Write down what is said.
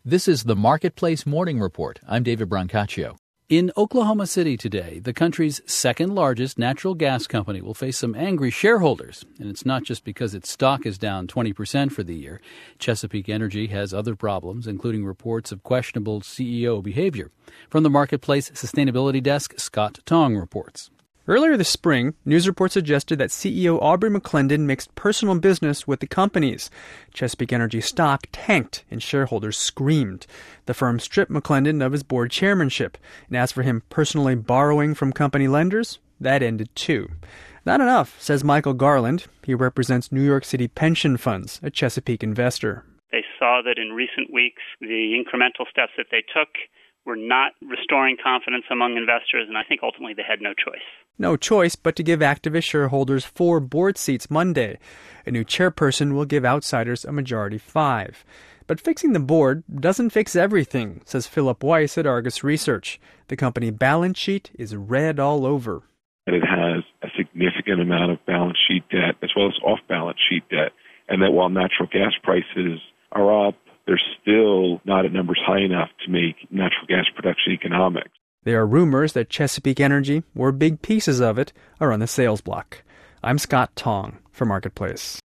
This is the Marketplace Morning Report. I'm David Brancaccio. In Oklahoma City today, the country's second-largest natural gas company will face some angry shareholders. And it's not just because its stock is down 20% for the year. Chesapeake Energy has other problems, including reports of questionable CEO behavior. From the Marketplace Sustainability Desk, Scott Tong reports. Earlier this spring, news reports suggested that CEO Aubrey McClendon mixed personal business with the company's. Chesapeake Energy stock tanked and shareholders screamed. The firm stripped McClendon of his board chairmanship, and as for him personally borrowing from company lenders, that ended too. Not enough, says Michael Garland. He represents New York City pension funds, a Chesapeake investor. They saw that in recent weeks, the incremental steps that they took were not restoring confidence among investors, and I think ultimately they had no choice. No choice but to give activist shareholders 4 board seats Monday. A new chairperson will give outsiders a majority 5. But fixing the board doesn't fix everything, says Philip Weiss at Argus Research. The company balance sheet is red all over. It has a significant amount of balance sheet debt as well as off-balance sheet debt, and that while natural gas prices are up, they're still not at numbers high enough to make natural gas production economic. There are rumors that Chesapeake Energy, or big pieces of it, are on the sales block. I'm Scott Tong for Marketplace.